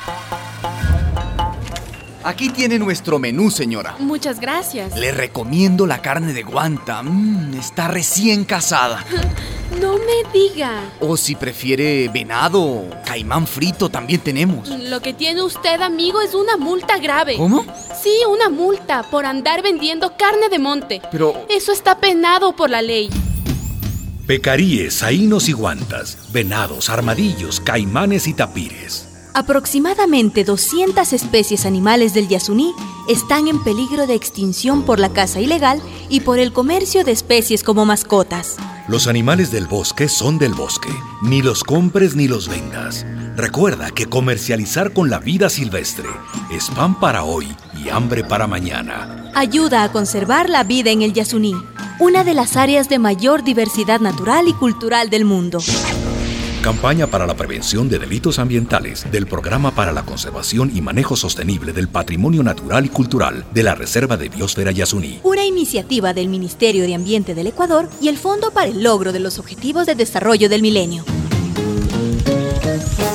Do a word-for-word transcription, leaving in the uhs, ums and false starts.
Aquí tiene nuestro menú, señora. Muchas gracias. Le recomiendo la carne de guanta. Mm, está recién cazada. No me diga. O si prefiere venado, caimán frito, también tenemos. Lo que tiene usted, amigo, es una multa grave. ¿Cómo? Sí, una multa por andar vendiendo carne de monte. Pero... eso está penado por la ley. Pecaríes, saínos y guantas, venados, armadillos, caimanes y tapires. Aproximadamente doscientas especies animales del Yasuní están en peligro de extinción por la caza ilegal y por el comercio de especies como mascotas. Los animales del bosque son del bosque. Ni los compres ni los vendas. Recuerda que comercializar con la vida silvestre es pan para hoy y hambre para mañana. Ayuda a conservar la vida en el Yasuní, una de las áreas de mayor diversidad natural y cultural del mundo. Campaña para la prevención de delitos ambientales del Programa para la Conservación y Manejo Sostenible del Patrimonio Natural y Cultural de la Reserva de Biosfera Yasuní. Una iniciativa del Ministerio de Ambiente del Ecuador y el Fondo para el Logro de los Objetivos de Desarrollo del Milenio.